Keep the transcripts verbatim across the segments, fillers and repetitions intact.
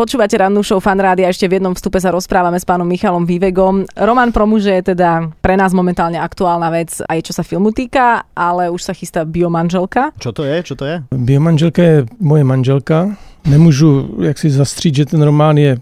Počúvate rannú show Fan Rádia, ešte v jednom vstupe sa rozprávame s pánom Michalom Vývegom. Román pro muže je teda pre nás momentálne aktuálna vec, aj čo sa filmu týka, ale už sa chystá biomanželka. Čo to je? Čo to je? Biomanželka je moje manželka. Nemůžu jak si zastřít, že ten román je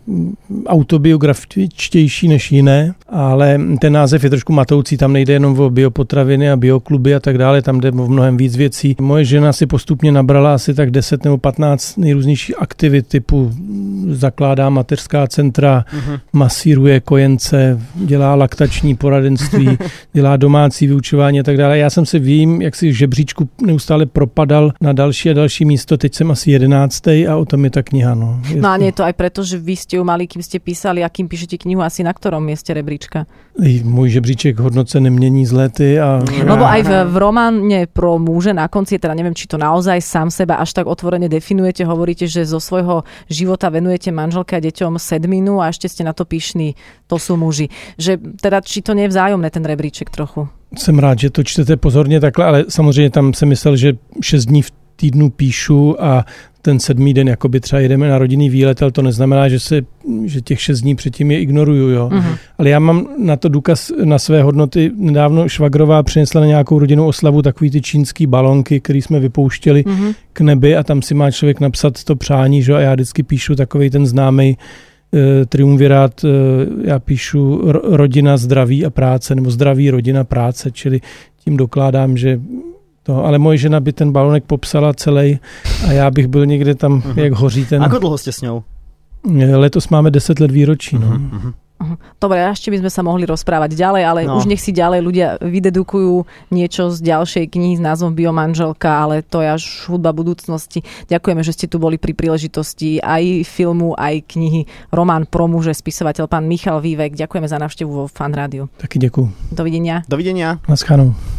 autobiografičtější než jiné, ale ten název je trošku matoucí, tam nejde jenom o biopotraviny a biokluby a tak dále, tam jde o mnohem víc věcí. Moje žena si postupně nabrala asi tak deset nebo patnáct nejrůznějších aktivit, typu zakládá mateřská centra, uh-huh. masíruje kojence, dělá laktační poradenství, dělá domácí vyučování a tak dále. Já jsem se v jím, jak si žebříčku neustále propadal na další a další místo, teď jsem asi jedenáctej a o tom je tá kniha. No, no a nie je to aj preto, že vy ste ju mali, kým ste písali a kým píšete knihu, asi na ktorom mieste rebríčka? Môj žebříček hodnoce nemění z lety. A... Lebo aj v, v románe pro muže na konci, teda neviem, či to naozaj sám seba až tak otvorene definujete, hovoríte, že zo svojho života venujete manželke a deťom sedminu a ešte ste na to pyšní, to sú muži. Že teda, či to nie je vzájomné, ten rebríček trochu? Jsem rád, že to čtete pozorně takhle, ale samozřejmě tam jsem myslel, že šest dní v týdnu píšu a ten sedmý den jakoby třeba jedeme na rodinný výlet, ale to neznamená, že, se, že těch šest dní předtím je ignoruju. Jo. Uh-huh. Ale já mám na to důkaz na své hodnoty. Nedávno švagrová přinesla na nějakou rodinnou oslavu takový ty čínský balonky, který jsme vypouštěli uh-huh. k nebi a tam si má člověk napsat to přání, že? A já vždycky píšu takovej ten známej e, triumvirát, e, já píšu ro, rodina, zdraví a práce, nebo zdraví, rodina, práce, čili tím dokládám, že to, ale moje žena by ten balonek popsala celý a já bych byl někde tam, uh-huh. jak hoří ten... Ako dlho ste s ňou? Letos máme deset let výročí. No. Uh-huh. Uh-huh. Dobre, ešte by sme sa mohli rozprávať ďalej, ale no. už nech si ďalej ľudia vydedukujú niečo z ďalšej knihy s názvom Biomanželka, ale to je až hudba budúcnosti. Ďakujeme, že ste tu boli pri príležitosti aj filmu, aj knihy Román pro muže, spisovateľ pán Michal Vývek. Ďakujeme za návštevu vo Fan Rádiu. Taky ďakujem. Dovidenia. Dovidenia. Naschledanou.